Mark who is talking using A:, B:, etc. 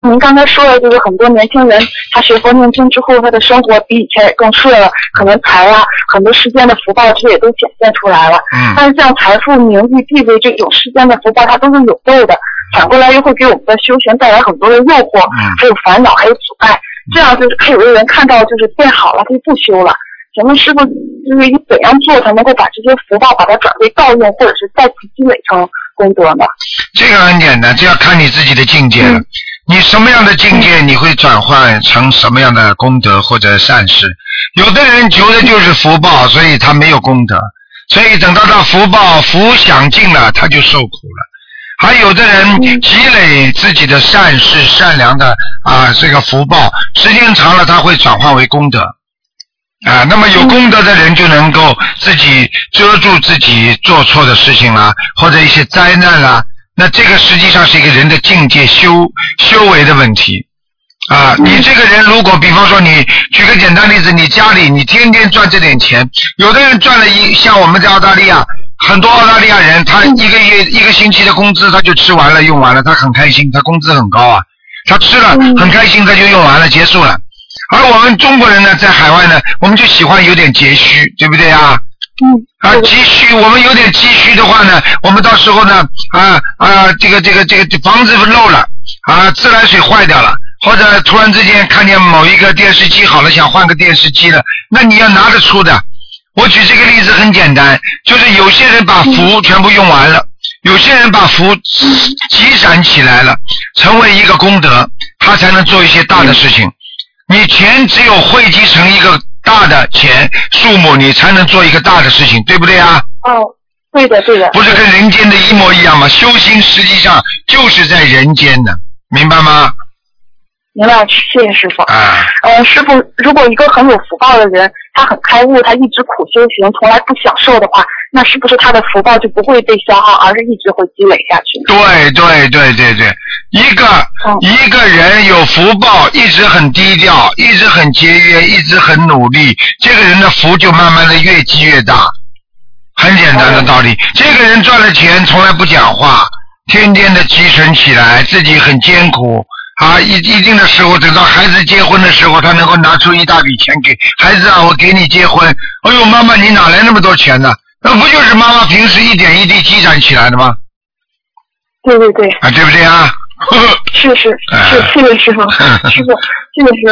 A: 您刚才说了，就是很多年轻人他学佛念经之后，他的生活比以前也更顺了，可能财啊很多世间的福报这也都显现出来了。但是像财富、名誉、地位这种世间的福报，它都是有漏的，反过来又会给我们的修行带来很多的诱惑，还有烦恼，还有阻碍。这样就是还有的人看到就是变好了，他就不修了。请问师傅，就是怎样做才能够把这些福报把它转为道用，或者是再次积累成功德呢？
B: 这个很简单，这要看你自己的境界了。你什么样的境界，你会转换成什么样的功德或者善事。有的人求的就是福报，所以他没有功德，所以等到他福享尽了，他就受苦了。还有的人积累自己的善事、善良的这个福报，时间长了他会转换为功德。那么有功德的人就能够自己遮住自己做错的事情啦，或者一些灾难啦。那这个实际上是一个人的境界修为的问题你这个人如果比方说你举个简单例子，你家里你天天赚这点钱，有的人赚了像我们在澳大利亚，很多澳大利亚人他一个星期的工资他就吃完了用完了，他很开心，他工资很高他吃了很开心，他就用完了结束了。而我们中国人呢，在海外呢，我们就喜欢有点节虚，对不对积蓄，我们有点积蓄的话呢，我们到时候呢这个房子漏了自来水坏掉了，或者突然之间看见某一个电视机好了，想换个电视机了，那你要拿得出的。我举这个例子很简单，就是有些人把福全部用完了，有些人把福积攒起来了，成为一个功德，他才能做一些大的事情。你钱只有汇集成一个大的钱数目，你才能做一个大的事情，对不对
A: 对的。
B: 不是跟人间的一模一样吗？修行实际上就是在人间的，明白吗？
A: 明白，谢谢师傅。师傅，如果一个很有福报的人，他很开悟，他一直苦修行，从来不享受的话，那是不是他的福报就不会被消耗，而是一直会积累下去？
B: 对，一个人有福报，一直很低调，一直很节约，一直很努力，这个人的福就慢慢的越积越大。很简单的道理，这个人赚了钱从来不讲话，天天的积存起来，自己很艰苦一定的时候，等到孩子结婚的时候，他能够拿出一大笔钱给孩子我给你结婚。哎呦，妈妈你哪来那么多钱呢？那不就是妈妈平时一点一滴积攒起来的吗？
A: 对。
B: 对不对
A: 是，谢谢师傅，师傅，谢谢师傅。